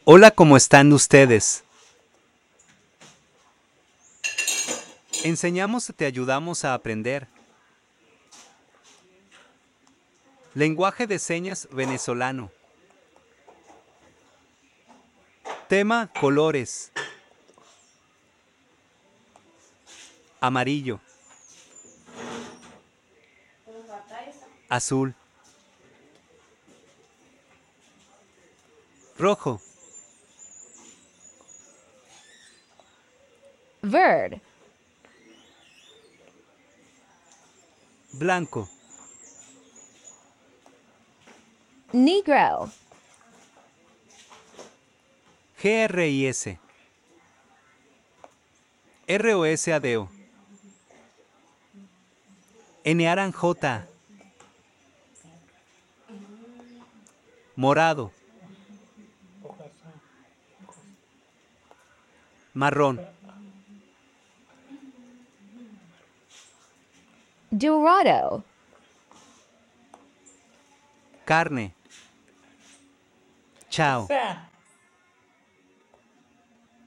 Hola, ¿cómo están ustedes? Enseñamos y te ayudamos a aprender. Lenguaje de señas venezolano. Tema, colores. Amarillo, azul, rojo, Verde, blanco, negro, GRIS, ROSADO, NARANJ, morado, marrón, dorado, carne. Chao. Sea.